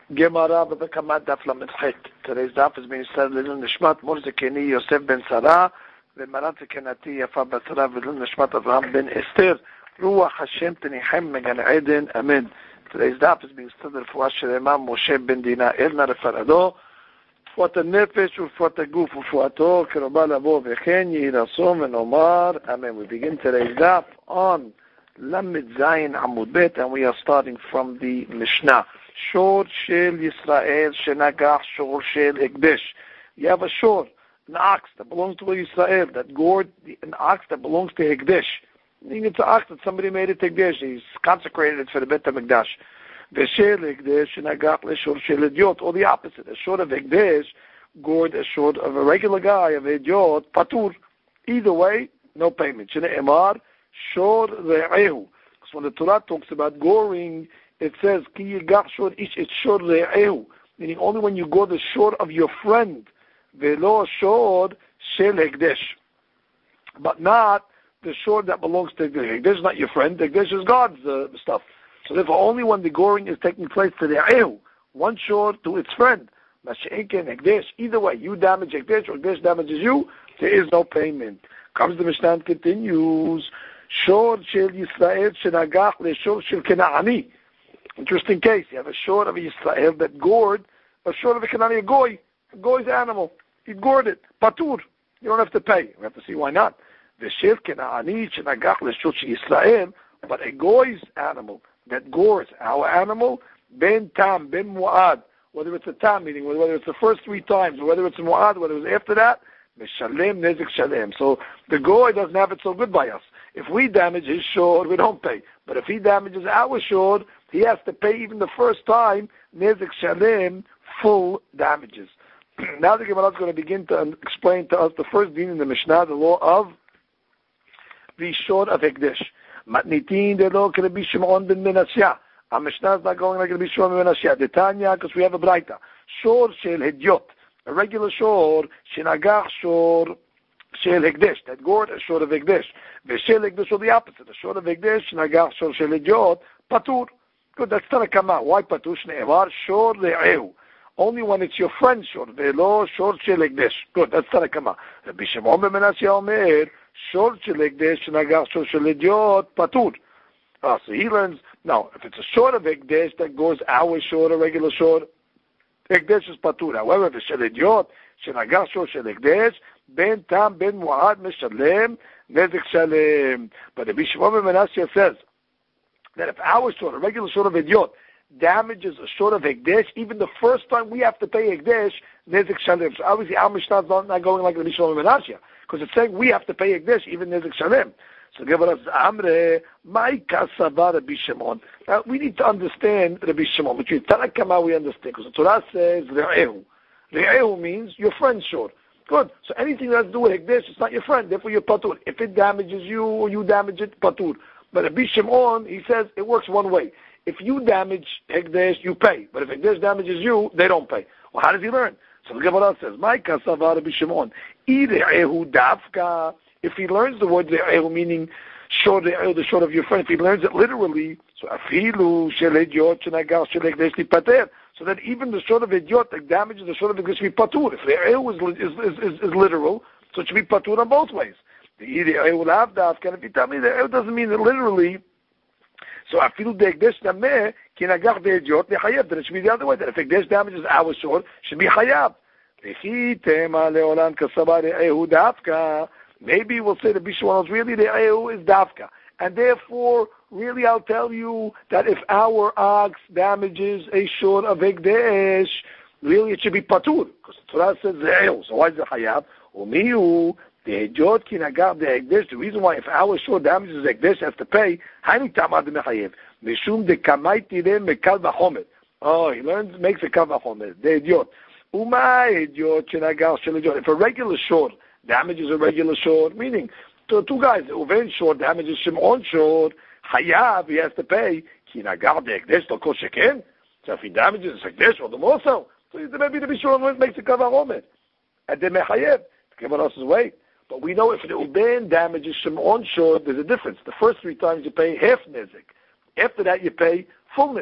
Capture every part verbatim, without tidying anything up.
Gemara b'Kamat Daf Lamed Chet. Today's daf is being studied L'ilun Nishmat Mor Zekeni Yosef ben Sarah v'Marat Zekenati Yafa bat Sarah v'Lilun Nishmat Avraham ben Esther Ruach Hashem Tenichem Megan Eden Amen. Today's daf is being studied for Shelema Moshe ben Dina Elna Refarado Fuat Nefesh Ufuat Guf Ufuato Keroba Lavo V'Chen Yirasom v'Nomar Amen. We begin today's daf on Lamed Zayin Amud Bet, and we are starting from the Mishnah. Shor shel Yisrael shenagach shor shel Ekdesh. You have a shor, an ox that belongs to Israel, that gored an ox that belongs to Ekdesh. Meaning it's an ox that somebody made it Ekdesh. He's consecrated it for the Bet HaMikdash. V'shel Ekdesh shenagach l'shor shel Idiot, or the opposite. A shor of Ekdesh gored a shor of a regular guy, of Idiot, patur. Either way, no payment. Shne'emar shor re'ehu. Because when the Torah talks about goring, it says, Ki yigach shor ish et shor re'ehu, meaning only when you go the shor of your friend, ve'lo shor shel Ekdesh, but not the shor that belongs to Ekdesh. Ekdesh is not your friend, Ekdesh is God's uh, stuff. So therefore, only when the goring is taking place to re'ehu, one shor to its friend, Mashi'enken Ekdesh, either way, you damage Ekdesh or Ekdesh damages you, there is no payment. Comes the Mishnah and continues, shor shel Yisrael shenagach le'shor shel Kena'ani. Interesting case. You have a shor of Yisrael that gored a shor of a Kenani, a goy, a goy's animal. He gored it. Patur. You don't have to pay. We have to see why not. The shir Kenani shenagach l'shor Yisrael, but a goy's animal that gores our animal, ben tam, ben mu'ad, whether it's a tam meaning, whether it's the first three times, or whether it's a mu'ad, whether it's after that, meshalem nezik shalem. So the goy doesn't have it so good by us. If we damage his shor, we don't pay. But if he damages our shor, he has to pay even the first time, nezik shalem, full damages. Now the Gemara is going to begin to explain to us the first deen in the Mishnah, the law of the shor of Ekdesh. Matnitin de lo Rabbi Shimon ben Menashe. Our Mishnah is not going like Rabbi Shimon ben Menashe. The Tanya, because we have a braita. Shor shel Hidyot. A regular shor, shenagach shor shel Ekdesh. That gored a shor of Ekdesh. V'shel Ekdesh, or the opposite. A shor of Ekdesh, shenagach shor shel Hidyot, patur. Good, that's Tanakama. Why patur? Shne'evar shor le'ehu. Only when it's your friend shor. Ve'lo shor shel Ekdesh. Good, that's Tanakama. Rabbi Shimon ben Menashe omer, shor shel Ekdesh, shenagach shor shel Hidyot, patur. Ah, so he learns, now, if it's a shor of Ekdesh that goes our shor, a regular shor, Ekdesh is patur. However, if it's shel Hidyot, shenagach shor shel Ekdesh, ben tam, ben mu'ad, meshalem, nezik shalem. But Rabbi Shimon ben Menashe says that if our shor, a regular shor of Idiot, damages a shor of Ekdesh, even the first time we have to pay Ekdesh, nezik shalem. So obviously our Mishnah is not going like Rabbi Shimon ben Menashe, because it's saying we have to pay Ekdesh, even nezik shalem. So give us Amre, my kasava Rabbi Shimon. Now we need to understand Rabbi Shimon. Between Tanakama we understand, because the Torah says Re'ehu. Re'ehu means your friend shor. Good. So anything that has to do with Ekdesh, it's not your friend. Therefore, you're patur. If it damages you or you damage it, patur. But Rabbi Shimon, he says it works one way. If you damage Ekdesh, you pay. But if Ekdesh damages you, they don't pay. Well, how does he learn? So the Gemara says, "My kasava Rabbi Shimon, ire'ehu dafka." If he learns the word re'ehu, meaning shor re'ehu, the shor of your friend, if he learns it literally, so afilu shel Idiot shenagach shel Ekdesh lipater. So that even the shor of Idiot that damages the shor of Ekdesh should be patur. If re'ehu is, is, is, is literal, so it should be patur on both ways. The re'ehu lav dafka. If you tell me re'ehu doesn't mean it literally, so afilu de Ekdesh nameh kinagach de Idiot lechayev. Then it should be the other way. That if Ekdesh damages our shor, it should be chayav. V'chi tema leolam kasaba re'ehu dafka. Maybe we'll say the Bishwan is really the re'ehu is dafka. And therefore, really I'll tell you that if our ox damages a shor of Ekdesh, really it should be patur. Because the Torah says re'ehu. So why is it hayav? Umiyu, the Idiot kinagach the Ekdesh. The reason why if our shor damages Ekdesh has to pay, hani tamad mechayev. Mishum de kamay tireh mekal v'chomer. Oh, he learns, makes a kal v'chomer. The Idiot. Umay Idiot kinagach shel Idiot. If a regular shor damages a regular shor, meaning two, two guys, Uven shor damages Shimon shor, Hayav, he has to pay, Kinagach de Ekdesh, lo kol sheken. So if he damages Ekdesh, or the more so. So maybe the Bishon makes a kavar omer. And then Mechayev, the Gemara says, wait. But we know if the Uben damages Shimon shor, there's a difference. The first three times you pay half nezik. After that you pay full nezik.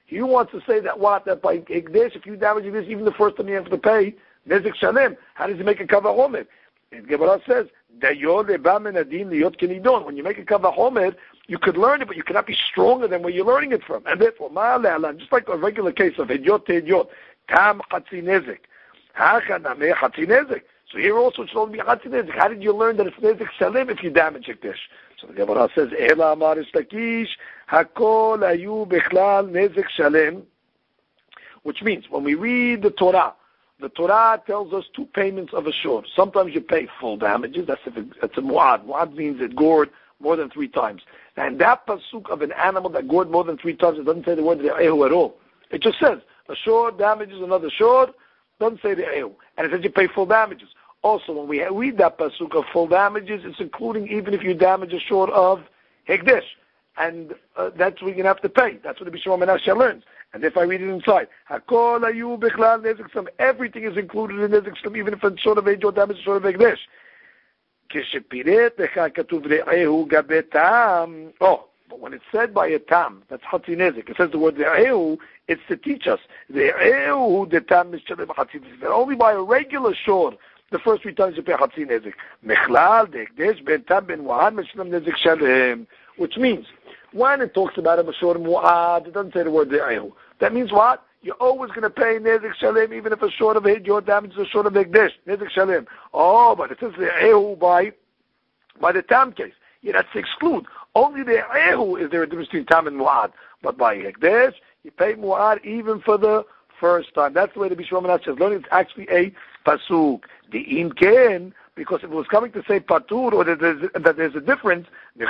He wants to say that what? That by Hekdesh, if you damage this, even the first time you have to pay, Nezek Shalem. How does he make a Kavah Homer? And Gemara says, when you make a Kavah Homer, you could learn it, but you cannot be stronger than where you're learning it from. And therefore, just like a regular case of Hedyot to Hedyot, Tam Chatzi Nezek. Hachaname Chatzi Nezek. So here also it's only Chatzi Nezek. How did you learn that it's Nezek Shalem if you damage Hekdesh? So the Gemara says, Ela Amar Istakish, Hakol Ayu Bechlal Nezek Shalem, which means when we read the Torah, the Torah tells us two payments of a shor. Sometimes you pay full damages. That's if it, it's a mu'ad. Mu'ad means it gored more than three times. And that pasuk of an animal that gored more than three times, it doesn't say the word re'ehu at all. It just says a shor damages another shor, doesn't say re'ehu. And it says you pay full damages. Also, when we read that pasuk of full damages, it's including even if you damage a shor of hekdesh. And uh, that's what you're going to have to pay. That's what the Bishra Menashe learns. And if I read it inside, Hakol ayu bichlal nezek shalem, everything is included in nezek shalem, even if it's short of age or damage, short of hekdesh. Kishepiret lecha katuv re'ehu gabe tam. Oh, but when it's said by a tam, that's chatzi nezek. It says the word re'ehu, it's to teach us re'ehu the tam mishalem chatzi nezek. Only by a regular shor, the first three times you pay chatzi nezek. Mechlal hekdesh ben tam ben mu'ad mishalem nezek shalem, which means when it talks about a Mashor Mu'ad, it doesn't say the word De'ehu. That means what? You're always going to pay Nezek Shalem, even if a short of Hid, your damage is a short of Hekdesh. Nezek Shalem. Oh, but it says De'ehu by, by the Tam case. Yeah, that's to exclude. Only De'ehu is there a difference between Tam and Mu'ad. But by Hekdesh, you pay Mu'ad even for the first time. That's the way the Bishra Menashe says. Learning is actually a Pasuk. The Imken, because if it was coming to say patur or that there's, that there's a difference,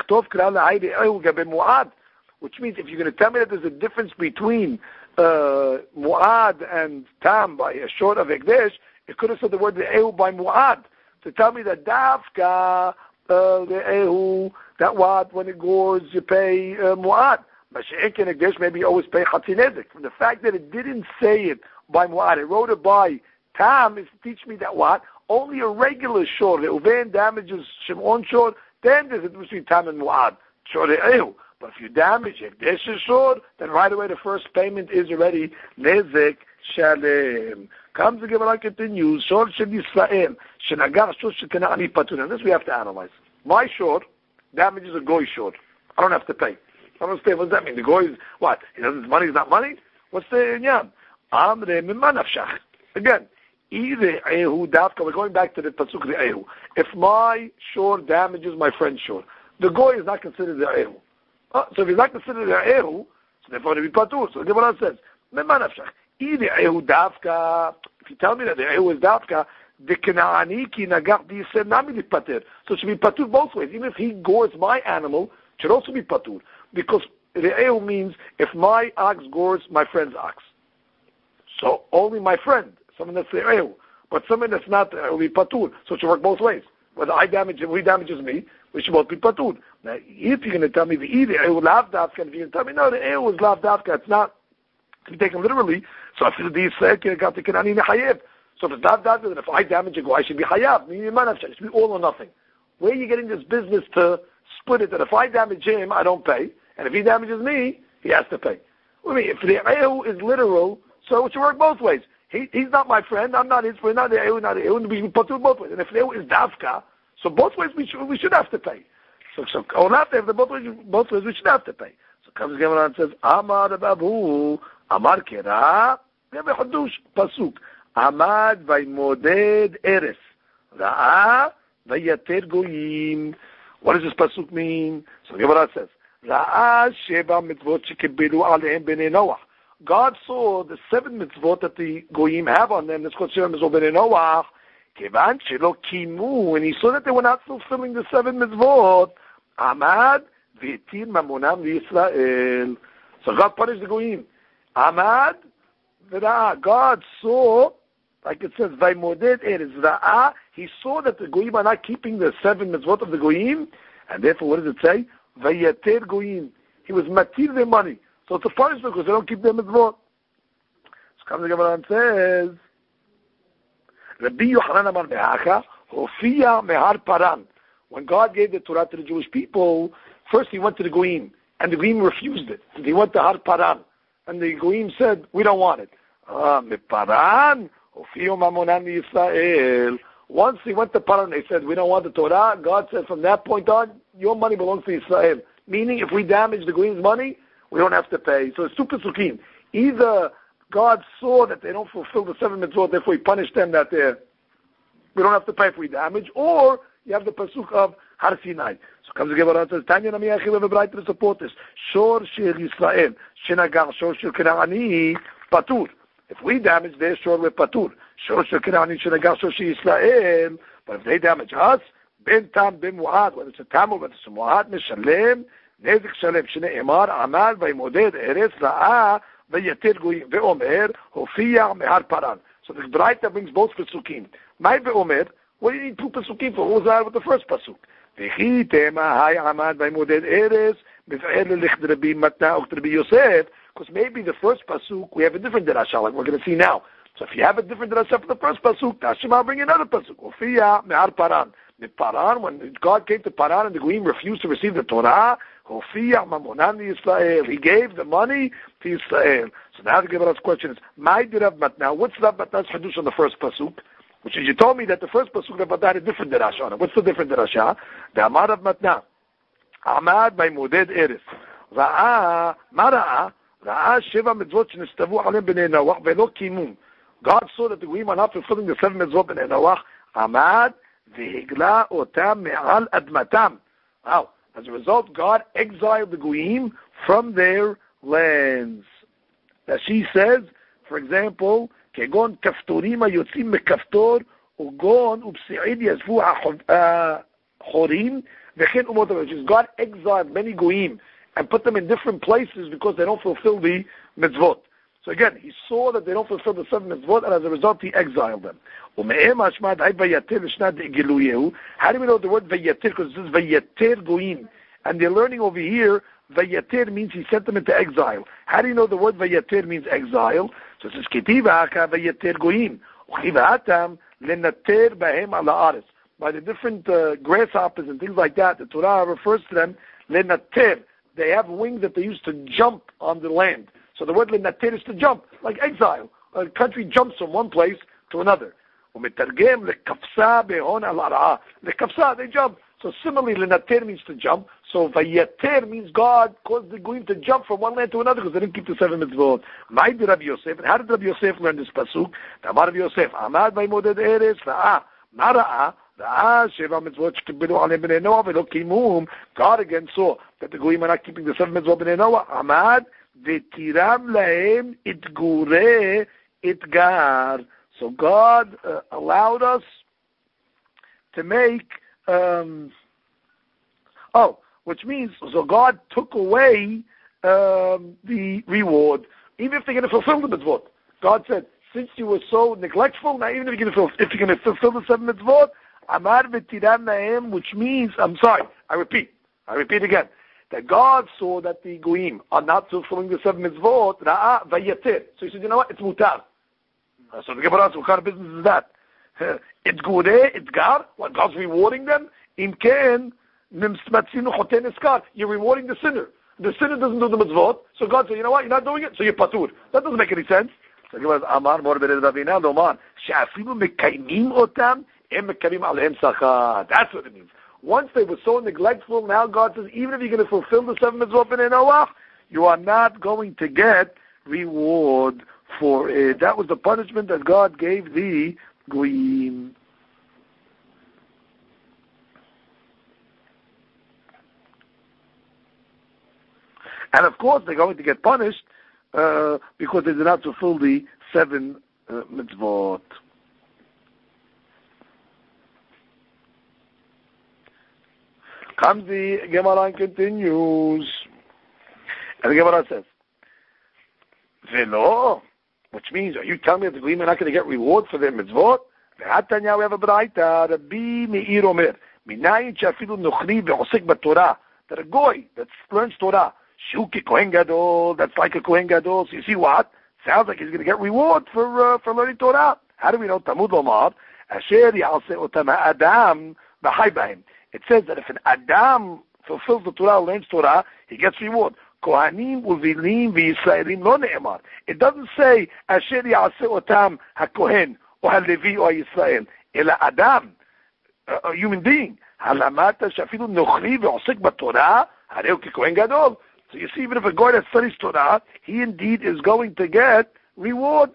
which means if you're going to tell me that there's a difference between uh, mu'ad and tam by a short of hekdesh, it could have said the word re'ehu by mu'ad to tell me that dafka re'ehu, that what when it gores you pay uh, mu'ad. Mashiach and hekdesh maybe you always pay chatzi nezek. From the fact that it didn't say it by mu'ad, it wrote it by tam, is to teach me that what only a regular shor, Reuven damages Shimon shor, then there's a difference between Tam and Mu'ad. Shor Re'ehu. But if you damage Hekdesh shor, then right away the first payment is already Nezek Shalem. Comes the Gemara continues, Shor Shel Yisrael, Shenagar Shor Shekana'ani Patur. And this we have to analyze. My shor damages a Goy shor. I don't have to pay. I don't understand. What does that mean? The Goy is, what? He doesn't, his money is not money? What's the Inyan? Amre Mimman Afshach. Again, we're going back to the pasuk re'ehu. If my shor damages my friend's shor, the goy is not considered re'ehu. Uh, so if he's not considered re'ehu, so therefore it will be patur. So the Gemara says, if you tell me that the re'ehu is dafka, the kena'ani ki nagach di'isem nami li pater. So it should be patur both ways. Even if he gores my animal, it should also be patur. Because re'ehu means if my ox gores my friend's ox. So only my friend. Someone that's re'ehu, but someone that's not uh, will be patur. So it should work both ways. Whether I damage him, or he damages me, we should both be patur. Now, if you're going to tell me the either re'ehu lav dafka, if you're going to tell me no, the re'ehu is lav dafka, it's not to be taken literally. So if it's so if it's lav dafka, then if I damage a go, I should be hayab. It should be all or nothing. Where are you getting this business to split it? That if I damage him, I don't pay, and if he damages me, he has to pay. I mean, if the re'ehu is literal, so it should work both ways. He, he's not my friend. I'm not his friend. Not the Ehu, not the Ehu. We put it both ways. And if the Ehu is Davka, so both ways we should we should have to pay. So so or not if the both ways both ways we should have to pay. So comes the Gemara and says, Amar Babu, Amar Kera, Gemara Hadush Pasuk, Amad Vaymoded Eres, Ra'a Vayater Goyim. What does this pasuk mean? So the Gemara says, Ra'a Sheba Mitzvot Shekibelu Alehem Bnei Noach. God saw the seven mitzvot that the goyim have on them. That's called Sheva Mitzvot Bnei Noach. Kevan shelo kimu, and he saw that they were not fulfilling the seven mitzvot. Amad v'etir mamonam v'Yisrael. So God punished the goyim. Amad v'ra'ah. God saw, like it says, Vaymoded Eretz Ra'ah. He saw that the goyim are not keeping the seven mitzvot of the goyim, and therefore, what does it say? Vayater goyim. He was matir their money. So it's a punishment because they don't keep their mitzvot. So comes the Gemara and says, Rabbi Yochanan Amar Me'acha, Hofiya Mehar Paran. When God gave the Torah to the Jewish people, first he went to the Goyim, and the Goyim refused it. So he went to Har Paran. and the Goyim said, we don't want it. Uh, Once he went to Paran, they said, we don't want the Torah. God said, from that point on, your money belongs to Israel. Meaning, if we damage the Goyim's money, we don't have to pay. So it's two pesukim. Either God saw that they don't fulfill the seven mitzvot, therefore he punished them that they we don't have to pay if we damage, or you have the pasuk of Har Sinai. So comes the Gemara and says, Tanya Nami Achi Levebrayt to support this. Shor Shel Yisrael, Shenagar Shor Shel Kanaani, Patur. If we damage their shore with Patur, Shor Shel Kanaani, Shenagar Shor Shel Yisrael, but if they damage us, Ben Tam Ben Muad, whether it's a Tam or whether it's a Muad, Meshalem, Nezik Shalem, Shne'emar, Amal, Vaimoded, Eretz, Ra'a, Vayatir Goyim, Ve'omer, Hofiya, Mehar Paran. So the Braita brings both Pesukim. My Ve'omer, what do you need two Pesukim for? What was that with the first Pasuk? Ve'chi Tema, Hay Amad, Vaimoded, Eretz, Mefa'er Lich Rabbi Matna, Ucht Rabbi Yosef, because maybe the first Pasuk, we have a different Derasha, like we're going to see now. So if you have a different Derasha for the first Pasuk, Tashima bring another Pasuk. Hofiya, Mehar Paran. The Paran, when God came to Paran and the Goyim refused to receive the Torah, he gave the money to Israel. So now the Gemara's question is, my Rav Matna, what's Rav Matna's Hadush on the first Pasuk? Which is, you told me that the first Pasuk Rav Matna had a different Derasha on it. What's the different Derasha? The Amar Rav Matna, Amad by Moded Eretz. Ra'a, Mara'a, Ra'a Sheva Mitzvot Shenistavu Alem B'nei Noach Velo Kimum. God saw that the Goyim are not fulfilling the seven Mitzvot B'nei Noach. Amad V'higla Otam Me'al Admatam. Wow. As a result, God exiled the Goyim from their lands. As she says, for example, Kegon Kaftorim Yotzim Mekaftor Ugon Upseid Yazvu Chorim V'chen Umot, which is God exiled many Goyim and put them in different places because they don't fulfill the mitzvot. So again, he saw that they don't fulfill the seven mitzvot, and as a result, he exiled them. How do we know the word Vayatir? Because it says Vayatir Goyim. And they're learning over here, Vayatir means he sent them into exile. How do you know the word Vayatir means exile? So it says, Ketiva Haka Vayatir Goyim. Uchivatam Lenatir Bahem Ala Aretz. By the different uh, grasshoppers and things like that, the Torah refers to them, Lenatir. They have wings that they use to jump on the land. So the word Lenatir is to jump, like exile. A country jumps from one place to another. Umetargem lekafsa behon al ara'ah. Lekafsa, they jump. So similarly, lenater means to jump. So vayater means God caused the Goyim to jump from one land to another because they didn't keep the seven mitzvot. Ma'id Rabbi Yosef. And how did Rabbi Yosef learn this pasuk? Amar Rabbi Yosef, Amad v'imoded eretz ra'a. Ma ra'a? Ra'a sheva mitzvot shkibilu alem b'nei Noah v'lo kimum. God again saw that the Goyim are not keeping the seven mitzvot b'nei Noah. Amad v'tiram lahem itgure itgar. So God uh, allowed us to make, um, oh, which means, so God took away um, the reward, even if they're going to fulfill the mitzvot. God said, since you were so neglectful, now even if you're going to fulfill, if you're going to fulfill the seven mitzvot, amar v'tiram lahem, which means, I'm sorry, I repeat, I repeat again, that God saw that the Goyim are not fulfilling the seven mitzvot, ra'a vayatir. So he said, you know what, it's mutar. So the Gemara asks, what kind of business is that? It's good, it's gar. What, God's rewarding them? In ken, you're rewarding the sinner. The sinner doesn't do the mitzvot, so God said, you know what, you're not doing it, so you're patur. That doesn't make any sense. So the Gemara says, Amar mor bered Ravina, Domar, she'afilu mekayim otam, em mekayim alehem sachar. That's what it means. Once they were so neglectful, now God says, even if you're going to fulfill the seven mitzvot b'nei Noach, you are not going to get reward for it. That was the punishment that God gave the Goyim. And of course, they're going to get punished uh, because they did not fulfill the seven uh, mitzvot. Comes the Gemara and continues. And the Gemara says, Velo, which means, are you telling me that the Goyim are not going to get reward for their mitzvot? Ve'atanya, we have a braita, Rabbi Meir Omer, minayin she'afilu nochri ve'osek b'Torah, that a goy that learns Torah, shuki kohen gadol, that's like a kohen gadol. So you see what? Sounds like he's going to get reward for uh, for learning Torah. How do we know? Talmud Lomar, asher ya'aseh otam ha'adam b'chai b'hem. It says that if an Adam fulfills the Torah, learns Torah, he gets reward. Kohanim uvilim v'Yisraelim lo ne'emar. It doesn't say asher ya'aseh otam hakohen or halevi or Yisrael. Ela Adam, a human being. Halamata shafilu nochri ve'osek b'Torah hareu kikohen gadol. So you see, even if a guy that studies Torah, he indeed is going to get reward.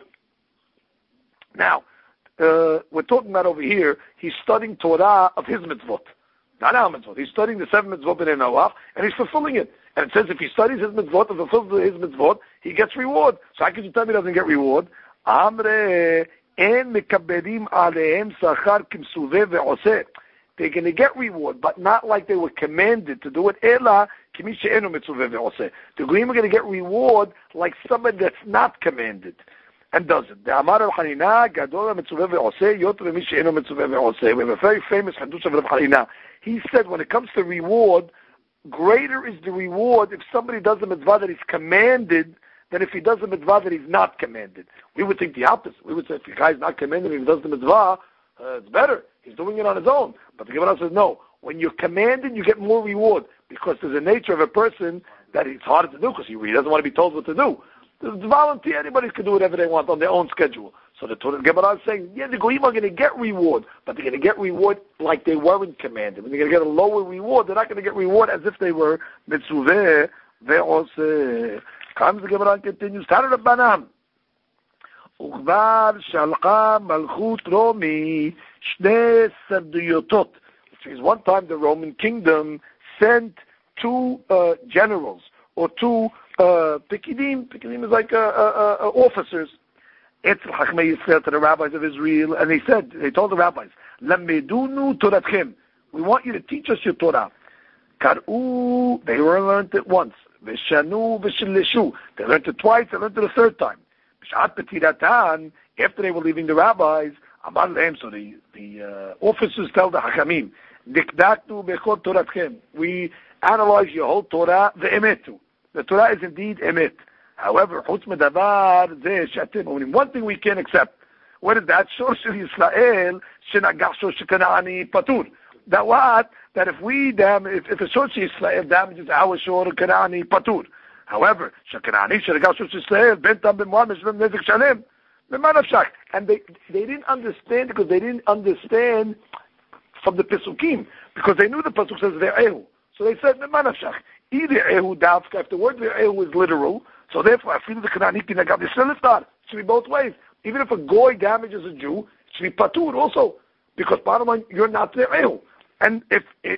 Now, uh, we're talking about over here, he's studying Torah of his mitzvot. Not our mitzvot. He's studying the seven mitzvot in Noach, and he's fulfilling it. And it says if he studies his mitzvot and fulfills his mitzvot, he gets reward. So how can you tell me he doesn't get reward? Amre en mekabelim alehem sachar kimsuveh ve'oseh. They're going to get reward, but not like they were commanded to do it. Ela kimi she'enu mitzuveh ve'oseh. The Goyim are going to get reward like somebody that's not commanded and does it. The Amar Rav Hanina gadol mitzuveh ve'oseh yoter mi she'enu mitzuveh ve'oseh. We have a very famous hadush of Rav Hanina. He said when it comes to reward, greater is the reward if somebody does a mitzvah that is commanded than if he does a mitzvah that he's not commanded. We would think the opposite. We would say if the guy is not commanded and he does the mitzvah, uh, it's better. He's doing it on his own. But the Gemara says no. When you're commanded, you get more reward because there's a nature of a person that it's harder to do because he really doesn't want to be told what to do. There's volunteer. Anybody can do whatever they want on their own schedule. So the Gemara is saying, yeah, the Goyim are going to get reward, but they're going to get reward like they weren't commanded. When they're going to get a lower reward, they're not going to get reward as if they were mitzuveh ve'oseh. Comes the Gemara and continues, Tara Rabbanan. Ukhvar shalcha malchut Romi shne sarduyotot. Which means one time the Roman kingdom sent two uh, generals, or two uh, pikidim. Pikidim is like uh, uh, uh, officers. Etzel Chachmei Yisrael, to the rabbis of Israel, and they said, they told the rabbis, Lamedunu Toratchem. We want you to teach us your Torah. Kar'u, they were learned it once. Veshanu, Veshilishu. They learned it twice, they learned it a third time. B'shat Petiratan, after they were leaving the rabbis, Amar Lehem, so the, the uh, officers tell the Hachamim, Dikdatu Bechot Toratchem. We analyze your whole Torah, the Emetu. The Torah is indeed Emet. However, chutz medavar zeh she'atem omrim. One thing we can't accept. What is that? Shor shel Yisrael shenagach shor shel Kanaani patur. That what? That if we dam, if, if a shor shel Yisrael damages our shor Kanaani patur. However, shel Kanaani shenagach shor shel Yisrael ben tam ben moam mishlam nezek shalem. And they they didn't understand because they didn't understand from the Pesukim because they knew the Pasuk says ve'ehu. So they said memanafshach. Either ehu davka. If the word ve'ehu is literal. So therefore, I feel the Kanani Kinagab is still not. It should be both ways. Even if a goy damages a Jew, it should be patur also. Because bottom line, you're not there. And if if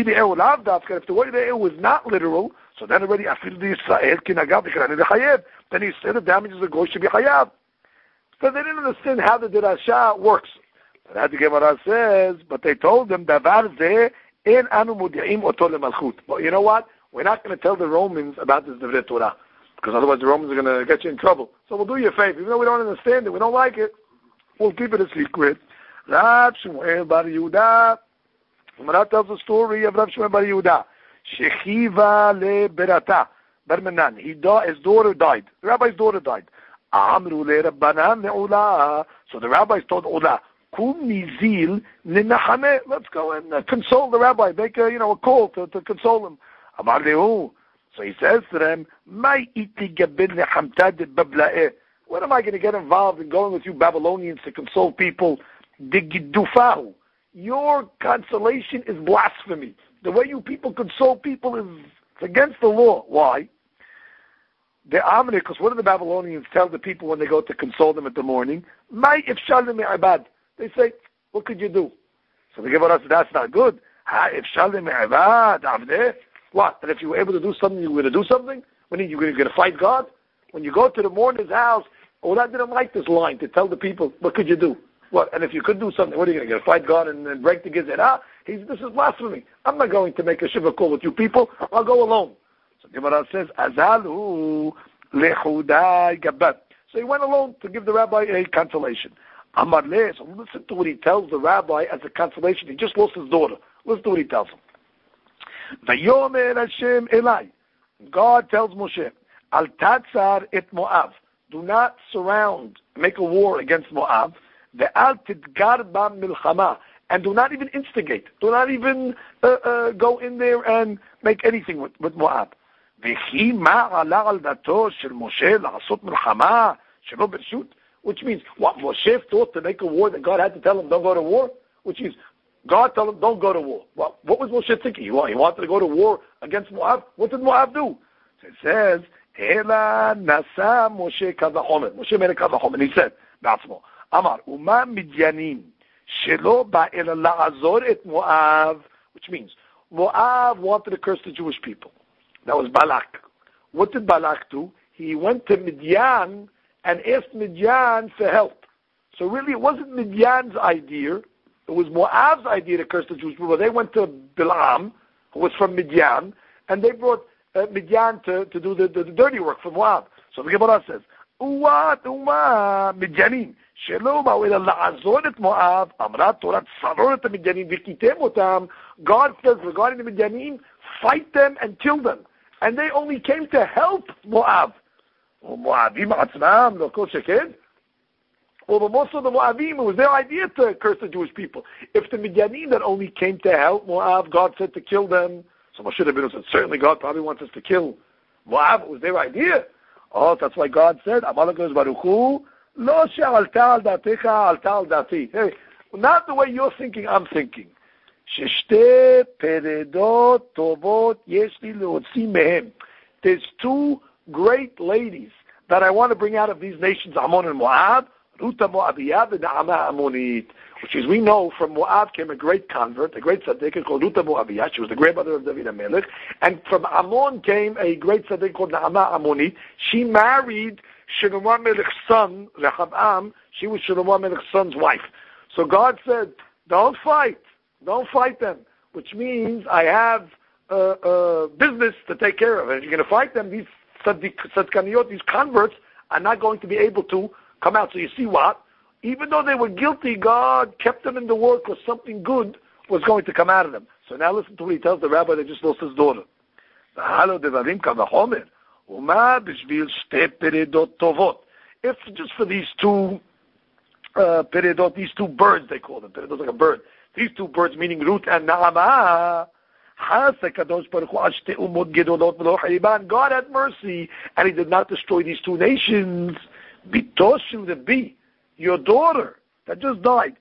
the word ehu is not literal, so then already I feel the Israel Kinagab the Kanani Chayev. Then he said the damages a goy should be Chayav. So they didn't understand how the Dirasha works. But as the Gemara says, but they told them Davar zeh en anu mudi'im oto lemalchut. But you know what? We're not going to tell the Romans about this Divrei Torah. Because otherwise the Romans are going to get you in trouble. So we'll do you a favor. Even though we don't understand it, we don't like it, we'll keep it a secret. Rav Shmuel bar Yehuda. Gemara tells the story of Rav Shmuel bar Yehuda. Shechiva le berata. Barmanan. He died, his daughter died. The rabbi's daughter died. Amru le Rabbanan le'ula. So the rabbis told Ula, Kum nizil ninachame. Let's go and uh, console the rabbi. Make a, you know, a call to, to console him. Amar lehu. So he says to them, what am I going to get involved in going with you Babylonians to console people? Your consolation is blasphemy. The way you people console people is against the law. Why? They're omni, because what do the Babylonians tell the people when they go to console them at the morning? They say, what could you do? So they give us, that's not good. What? That if you were able to do something, you were going to do something? When you were going to fight God? When you go to the mourner's house, oh, that didn't like this line to tell the people, what could you do? What? And if you could do something, what are you going to, going to fight God and, and break the gizeh? He's, this is blasphemy. I'm not going to make a shiva call with you people. I'll go alone. So Gemara says, Azalu lechudai gabat. So he went alone to give the rabbi a consolation. Amar le, so listen to what he tells the rabbi as a consolation. He just lost his daughter. Listen to what he tells him. Vayomer Hashem Elai. God tells Moshe, Al tatzar et Moav. Do not surround, make a war against Moab. Ve'al tidgar bam milchama. And do not even instigate. Do not even uh, uh, go in there and make anything with, with Moab. וכי מה עלה על דתו של משה לעשות מלחמה שלא ברשות? Which means, what, Moshe thought to make a war that God had to tell him don't go to war? Which means, God told him don't go to war. Well, what was Moshe thinking? He wanted to go to war against Moab? What did Moab do? So it says, Ela nasa Moshe kavachomer. Moshe made a kavachomer. And he said, בעצמו, אמר, ומה מדיינים שלא בא אלא לעזור את Moab? Which means, Moab wanted to curse the Jewish people. That was Balak. What did Balak do? He went to Midian and asked Midian for help. So really, it wasn't Midian's idea. It was Moab's idea to curse the Jewish people. They went to Bilam, who was from Midian, and they brought uh, Midian to, to do the, the, the dirty work for Moab. So the Gemara says, Uwa, Uwa, Midyanim, Shelo ba'u ela la'azor et Moab, amrat Torah tzaror et Midyanim, v'kitem otam. God says regarding the Midyanim, fight them and kill them. And they only came to help Moab. Moabim atzmam, no kol sheken. Well, but most of the Moabim, it was their idea to curse the Jewish people. If the Midyanim that only came to help Moab, God said to kill them, so Moshe Rabbeinu said, certainly God probably wants us to kill Moab. It was their idea. Oh, that's why God said, Amalek Baruch Hu, Lo she'alta al datecha alta al dati. Hey, not the way you're thinking, I'm thinking. Sheshte peredot tovot yesh li leotzi mehem. There's two great ladies that I want to bring out of these nations, Ammon and Moab, Ruta Moabiyah and Naamah Ammonit. Which is, we know from Moab came a great convert, a great tzaddik called Ruta Moabiyah. She was the grandmother of David HaMelech. And from Ammon came a great tzaddik called Naamah Ammonit. She married Shlomo Melech's son, Rehabam. She was Shlomo Melech's son's wife. So God said, don't fight. Don't fight them. Which means I have uh, uh, business to take care of. And if you're going to fight them, these tzadkaniyot, these converts, are not going to be able to come out. So you see what? Even though they were guilty, God kept them in the war because something good was going to come out of them. So now listen to what he tells the rabbi that just lost his daughter. If just for these two uh, peredot, these two birds, they call them. Peredot like a bird. These two birds, meaning Ruth and Naamah, God had mercy, and he did not destroy these two nations. Bitoshu the B, your daughter that just died.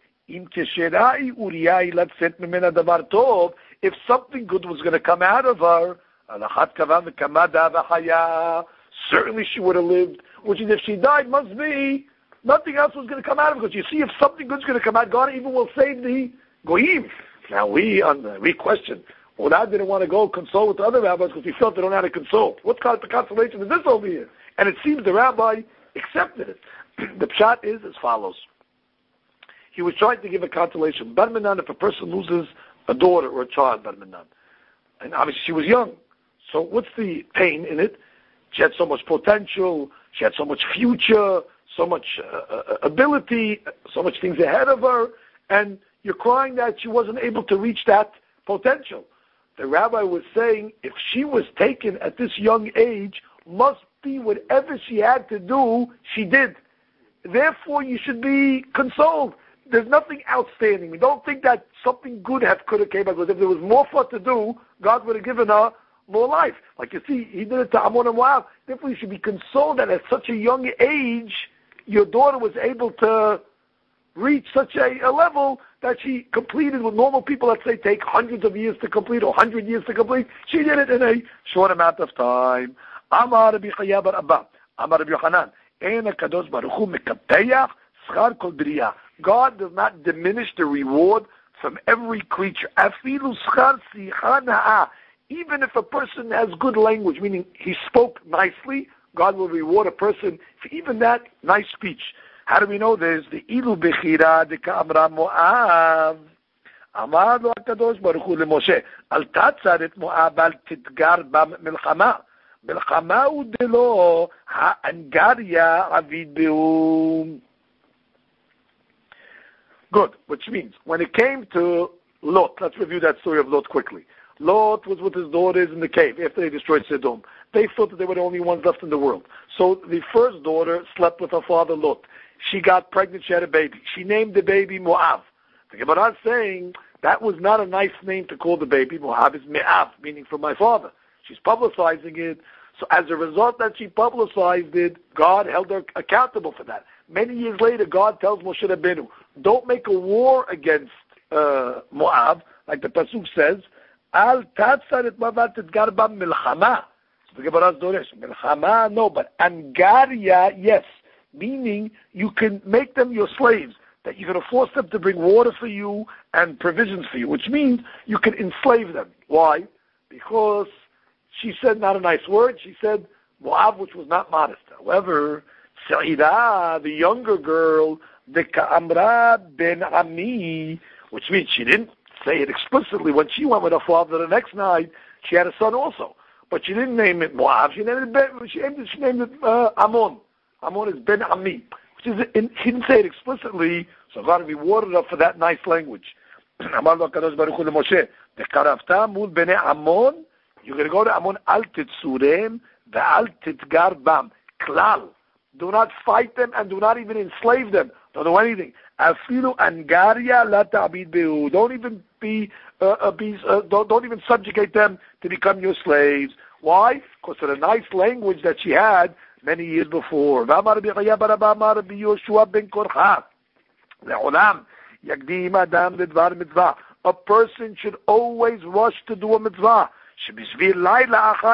If something good was going to come out of her, certainly she would have lived. Which is, if she died, must be nothing else was going to come out of her. Because you see, if something good is going to come out, God even will save the goyim. Now we on the, we question. Well, I didn't want to go console with the other rabbis because we felt they don't know how to console. What kind of consolation is this over here? And it seems the rabbi accepted it. The pshat is as follows. He was trying to give a consolation. Bar Minan, if a person loses a daughter or a child, Bar Minan, and obviously she was young, so what's the pain in it? She had so much potential, she had so much future, so much uh, ability, so much things ahead of her, and you're crying that she wasn't able to reach that potential. The rabbi was saying, if she was taken at this young age, must be whatever she had to do, she did. Therefore, you should be consoled. There's nothing outstanding. We don't think that something good have could have came out, because if there was more for her to do, God would have given her more life. Like you see, he did it to Ammon and Moab. Therefore, you should be consoled that at such a young age, your daughter was able to reach such a, a level that she completed what normal people, let's say, take hundreds of years to complete or hundred years to complete. She did it in a short amount of time. Amar Rabbi Chaya bar Abba, Amar Rabbi Yochanan, Ein HaKadosh Baruch Hu mekapteach schar kol b'riyah. God does not diminish the reward from every creature. Afilu schar sicha na'ah. Even if a person has good language, meaning he spoke nicely, God will reward a person for even that nice speech. How do we know this? The ilu bechira de ka'amra Moab. Amar lo HaKadosh Baruch Hu leMoshe, al tatzar et Moab al titgar b'milchama. Milchama udelo ha'angaria avid be'um. Good, which means, when it came to Lot, let's review that story of Lot quickly. Lot was with his daughters in the cave after they destroyed Sodom. They thought that they were the only ones left in the world. So the first daughter slept with her father Lot. She got pregnant, she had a baby. She named the baby Moab. The Gemara is saying that was not a nice name to call the baby. Moab is Me'av, meaning from my father. She's publicizing it. So as a result that she publicized it, God held her accountable for that. Many years later, God tells Moshe Rabbeinu, don't make a war against uh, Moab, like the Pasuk says, Al tatzar et Moab tetgar bam milchama. So the Gemara doresh, milchama, no, but angaria, yes. Meaning, you can make them your slaves, that you're going to force them to bring water for you and provisions for you, which means you can enslave them. Why? Because she said not a nice word. She said Moab, which was not modest. However, Sa'ida, the younger girl, the Ka'amra ben Ami, which means she didn't say it explicitly. When she went with her father the next night, she had a son also. But she didn't name it Moab. She named it, ben, she named it, she named it uh, Ammon. Ammon is Ben Ami. Which is, in, he didn't say it explicitly, so God rewarded her for that nice language. Amar lo HaKadosh Baruch Hu leMoshe, De'karavta mul bnei Ammon, you're going to go to Ammon, al titzurem, ve'al titgar bam. Klal. Do not fight them and do not even enslave them. Don't do anything. Afilu angaria la ta'bid behu. Don't even be, uh, uh, be uh, don't, don't even subjugate them to become your slaves. Why? Because of the nice language that she had many years before. A person should always rush to do a mitzvah. Because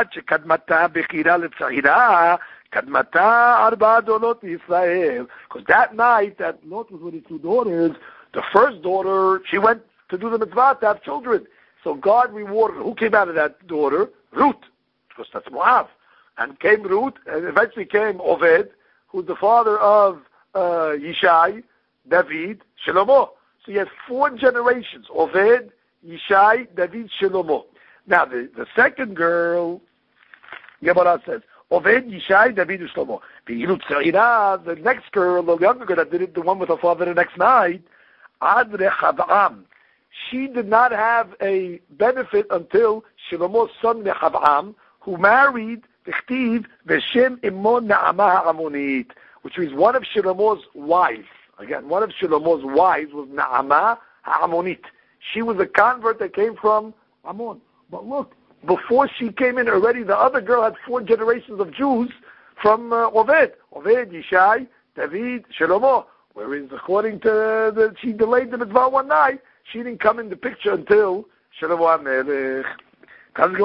that night that Lot was with his two daughters, the first daughter, she went to do the mitzvah to have children. So God rewarded her. Who came out of that daughter? Ruth. Because that's Moab. And came Ruth, and eventually came Oved, who's the father of uh, Yishai, David, Shlomo. So you have four generations, Oved, Yishai, David, Shlomo. Now, the, the second girl, Gemara says, Oved, Yishai, David, Shlomo. The next girl, the younger girl that did it, the one with her father the next night, Ad Rechavam. She did not have a benefit until Shlomo's son Rechavam, who married Tichtiv Veshem Imon Na'amah Ha'amonit, which means one of Shlomo's wives. Again, one of Shlomo's wives was Na'amah Ha'amonit. She was a convert that came from Ammon. But look, before she came in already, the other girl had four generations of Jews from uh, Oved. Oved, Yishai, David, Shlomo. Whereas according to the, she delayed the mitzvah one night, she didn't come in the picture until Shlomo HaMelech. We have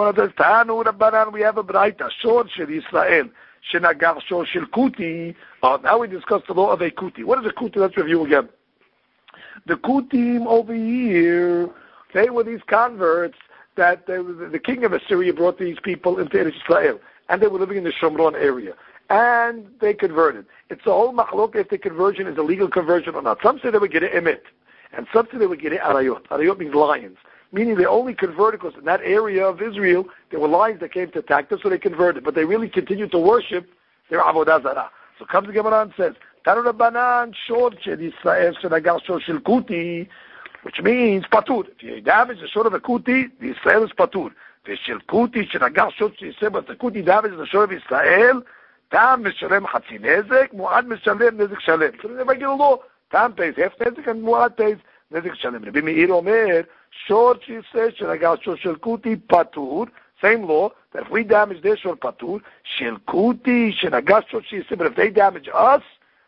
a braita, shor shel Yisrael, shenagar shor shel kuti. Oh, now we discuss the law of a kuti. What is a kuti? Let's review again. The kutim over here, they were these converts that they, the king of Assyria brought these people into Israel, and they were living in the Shomron area, and they converted. It's a whole machlok if the conversion is a legal conversion or not. Some say they would get it emet, and some say they would get it arayot. Arayot means lions. Meaning they only converted because in that area of Israel, there were lions that came to attack them, so they converted. But they really continued to worship their Avodah Zarah. So comes the Gemara and says, Tanu Rabbanan shor shel Yisrael shenagar shor shel kuti, which means patur. If you damage the shor of a kuti, the Yisrael is patur. Shel kuti shenagar shor shel Yisrael, but the kuti damage the shor of Yisrael, tam mishalem chatzi nezek, muad mishalem nezek shalem. So in the regular law, tam pays half nezek and muad pays nezek shalem. Rabbi Meir omer, shor shel shenagar shor shel kuti patur. Same law, that if we damage their shor patur, shel kuti shenagar shor shel Yisrael, but if they damage us,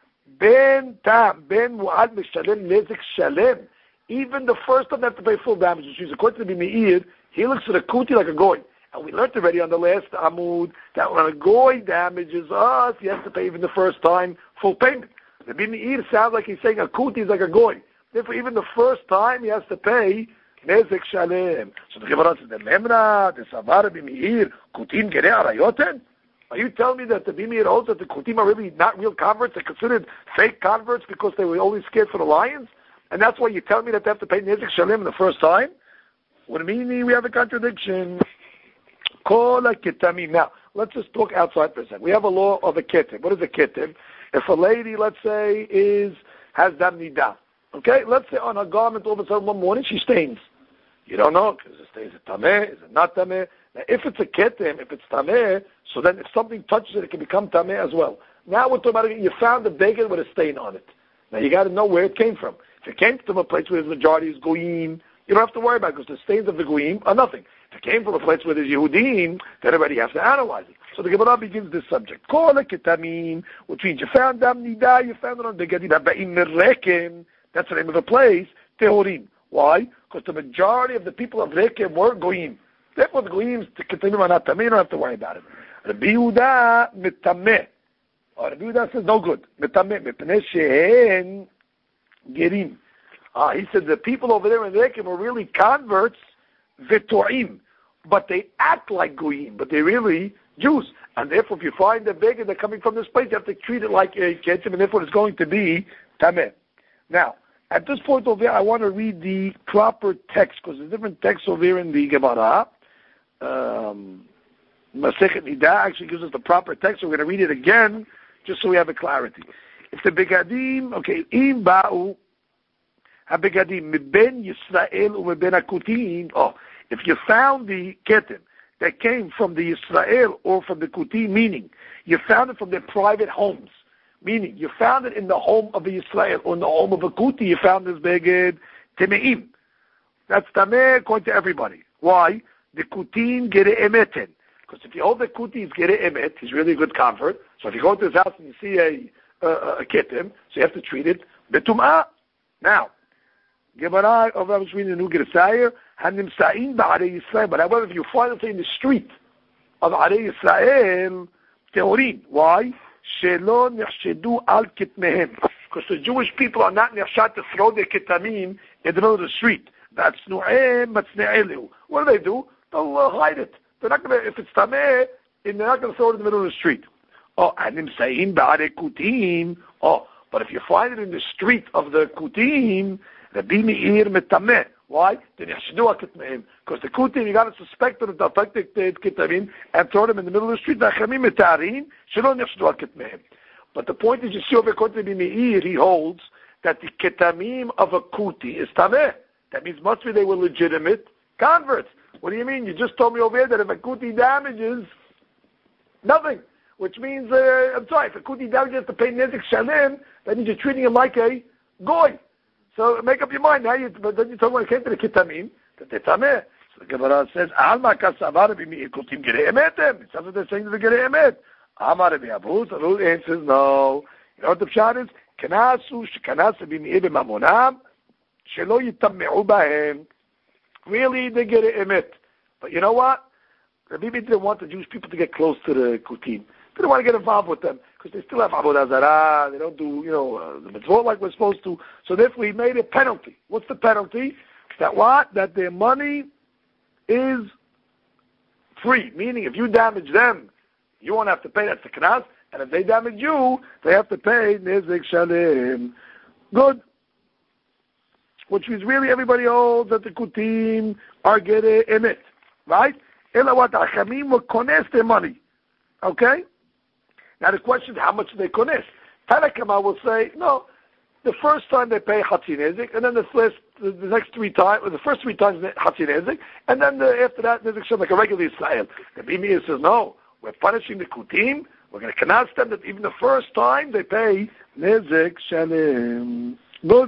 ben tam, ben muad mishalem nezek shalem. Even the first one have to pay full damage. Which means, according to the Meir, he looks at a kuti like a goy. And we learned already on the last Amud that when a goy damages us, he has to pay even the first time full payment. The Meir sounds like he's saying a kuti is like a goy. Therefore, even the first time, he has to pay nezek shalem. So the Gemara says, the Memra, the Savar Meir, kutim gerei arayoten? Are you telling me that the Meir holds that the kutim are really not real converts? They're considered fake converts because they were only scared for the lions? And that's why you tell me that they have to pay nezek shalem the first time? What do you mean we have a contradiction? Kol ha-ketamim. Now, let's just talk outside for a second. We have a law of a ketem. What is a ketem? If a lady, let's say, is has dam nidah, okay? Let's say on her garment all of a sudden one morning she stains. You don't know, because it stains, is it tameh? Is it not tameh? Now, if it's a ketem, if it's tameh, so then if something touches it, it can become tameh as well. Now we're talking about, you found a beggar with a stain on it. Now you got to know where it came from. If it came from a place where the majority is goyim, you don't have to worry about it because the stains of the goyim are nothing. If If it came from a place where there's Yehudim, then everybody has to analyze it. So the Gemara begins this subject. Kol ketamim, which means you found dam nida, you found it on begadim haba'im mirrekim. That's the name of the place. Tehorim. Why? Because the majority of the people of Rekem were goyim. Therefore, the goyim, the ketamim are not tameh. You don't have to worry about it. Rabbi Yehuda mitameh. Or Rabbi Yehuda says no good. Mitameh mipnei shehen gerim. Ah, he said the people over there in Rekem were really converts, v'to'im, but they act like goyim, but they're really Jews. And therefore, if you find a beggar they're coming from this place, you have to treat it like a ketim, and therefore it's going to be tameh. Now, at this point over there, I want to read the proper text, because there's different texts over here in the Gemara. Um, Masechet Nida actually gives us the proper text, so we're going to read it again, just so we have a clarity. If the begadim, okay, im ba'u, ha-begadim, miben Yisrael u'miben akutim, oh, if you found the ketim that came from the Yisrael or from the Kutim, meaning you found it from their private homes, meaning you found it in the home of a Yisrael or in the home of a Kuti, you found this beged temeim. That's tameh according to everybody. Why? The Kutim gere emeten. Because if you hold the Kuti is gere emet, he's really a good convert. So if you go to his house and you see a, a, a ketim, so you have to treat it betumah. Now, Gemara of I was reading the New Gersayer, hanimsa'in ba'arei Yisrael. But however, if you find it in the street of Arei Yisrael, teorim. Why? Shelo nechshedu al kitmehem. Because the Jewish people are not nechshat to throw their ketamim in the middle of the street. That's nu'em matzne'elu. What do they do? They'll uh, hide it. They're not going to, if it's tameh, they're not going to throw it in the middle of the street. Oh, hanimsa'in ba'arei kutim. Oh, but if you find it in the street of the kutim, Rabbi Meir metameh. Why? Because the kutim, you got to suspect that they'll take the ketamim and throw them in the middle of the street. But the point is, you see over according to Rabbi Meir, he holds that the ketamim of a kuti is tameh. That means must be they were legitimate converts. What do you mean? You just told me over here that if a kuti damages, nothing. Which means, uh, I'm sorry, if a kuti damages to pay nezik shalim, that means you're treating him like a goy. So make up your mind now. You, but then you talk when it came to the ketamim that they're tameh. So the Gemara says, "Alma kasavar b'mi ikutim gerei emetem." It sounds like they're saying the gerei emet. Amar Rabbi Abu. So the answer is no. You know what the pshat is? Kanasu shekanas b'mi b'mamonam shelo yitameu b'hem. Really, they gerei emet. But you know what? Rabbi didn't want the Jewish people to get close to the kutim. They don't want to get involved with them because they still have avodah zarah. They don't do, you know, uh, the mitzvot like we're supposed to. So therefore, he made a penalty. What's the penalty? That what? That their money is free. Meaning, if you damage them, you won't have to pay. That's the knas. And if they damage you, they have to pay nezik shalim. Good. Which means really everybody holds that the kutim are getting in it, right? Ela what? Achamim will connect their money. Okay. Now the question is, how much do they kones? Tanakama will say, no, the first time they pay Hatzi Nezik, and then the, first, the, the next three times, or the first three times Hatzi Nezik, and then the, after that Nezik Shem, like a regular Israel. The Bimir says, no, we're punishing the Kutim, we're going to pronounce them that even the first time they pay Nezik Shalem. Good.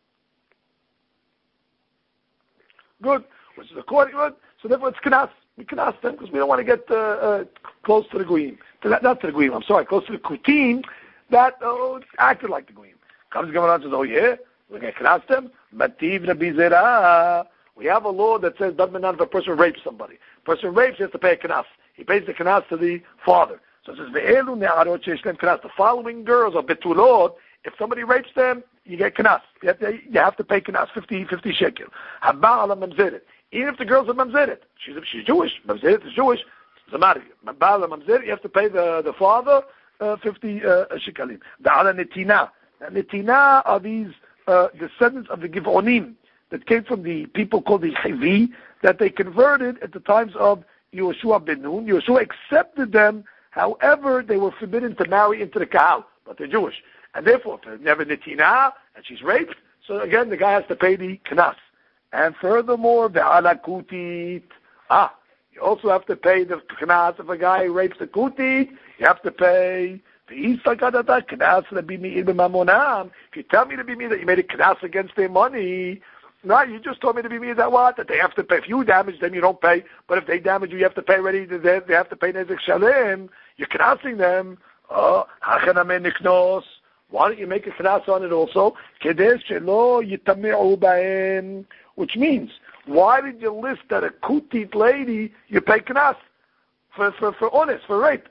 Good. Which is according to it, so therefore it's Knas. We can ask them because we don't want to get uh, uh, close to the Goyim. Not to the Goyim, I'm sorry, close to the Kutim that uh, acted like the Goyim. Comes Gemara and says, oh yeah, we're going to ask them. Mativ Rabbi Zera. We have a law that says, doesn't matter if a person rapes somebody. A person rapes, he has to pay a Knas. He pays the Knas to the father. So it says, Ve'elu ne'arot she'esh lehem Knas. The following girls are betulot. If somebody rapes them, you get Knas. You have to, you have to pay Knas, fifty, fifty shekel. Haba'ala mamzeret. Even if the girl's a mamzeret, she's she's Jewish. Mamzeret is Jewish. Doesn't matter. Babala mamzeret, you have to pay the the father uh, fifty uh, shekalim. Da'ala netina. Now, netina are these uh, descendants of the Givonim that came from the people called the Chivi that they converted at the times of Yehoshua ben Nun. Yehoshua accepted them. However, they were forbidden to marry into the Kahal, but they're Jewish, and therefore if they're never netina and she's raped. So again, the guy has to pay the Knas. And furthermore, the ala kutit. Ah, you also have to pay the knas if a guy rapes a kutit. You have to pay the isakadata knas lebimi ilbemamonam. If you tell me to be me that you made a knas against their money, No, you just told me to be me that what? That they have to pay. If you damage them, you don't pay. But if they damage you, you have to pay already. They, they have to pay nezek shalem. You're knassing them. Oh, why don't you make a knas on it also? Which means, why did you list that a kutit lady, you pay knas? For, for, for honest, for rape.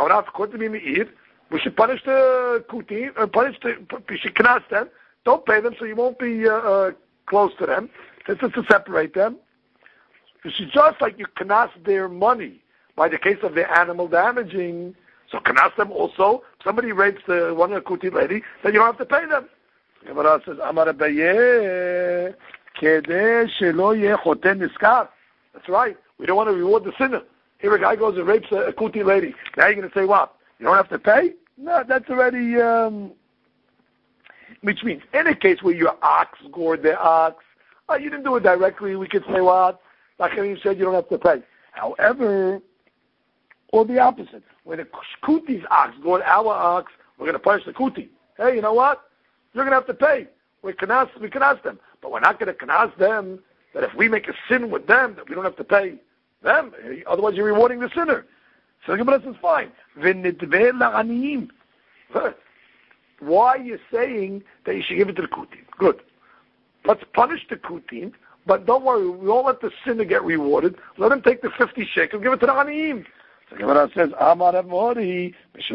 We should punish the kuti, uh, punish the, we should knas them. Don't pay them so you won't be uh, uh, close to them. This is to separate them. It's just like you knas their money by the case of the animal damaging. So knas them also. If somebody rapes the one of the kuti lady, then you don't have to pay them. Gemara says, Amar Abaye, kedeh shelo yeh choten niskar. That's right. We don't want to reward the sinner. Here a guy goes and rapes a, a kuti lady. Now you're going to say what? You don't have to pay? No, that's already... Um, which means, in a case where your ox gored the ox, uh, you didn't do it directly, we could say what? Like you said, you don't have to pay. However, or the opposite. When the kuti's ox gored our ox, we're going to punish the kuti. Hey, you know what? You're going to have to pay. We can ask, we can ask them. But we're not going to ask them that if we make a sin with them, that we don't have to pay them. Otherwise, you're rewarding the sinner. So the Gemara says, fine. Why are you saying that you should give it to the kutin? Good. Let's punish the kutin, but don't worry, we won't let the sinner get rewarded. Let him take the fifty shekels, give it to the aniyim. So the Gemara says, Amar Amori,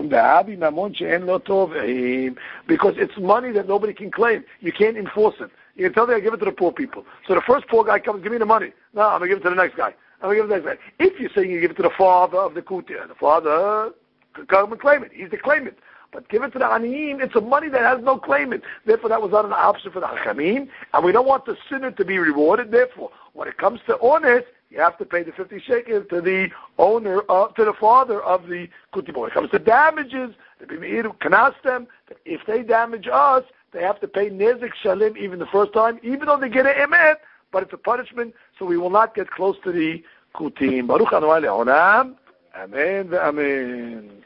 because it's money that nobody can claim. You can't enforce it. You can tell them, I give it to the poor people. So the first poor guy comes, give me the money. No, I'm going to give it to the next guy. I'm going to give it to the next guy. If you're saying you give it to the father of the kutin, the father can come and claim it. He's the claimant. But give it to the aniyim, it's a money that has no claimant. Therefore, that was not an option for the hachamim, and we don't want the sinner to be rewarded. Therefore, when it comes to honest, you have to pay the fifty shekels to the owner, of, to the father of the kuti. When it comes to damages, the b'meir can ask them that if they damage us, they have to pay nezek shalim even the first time, even though they get an emet, but it's a punishment, so we will not get close to the kutim. Baruch Adonai le'olam. Amen ve'amen.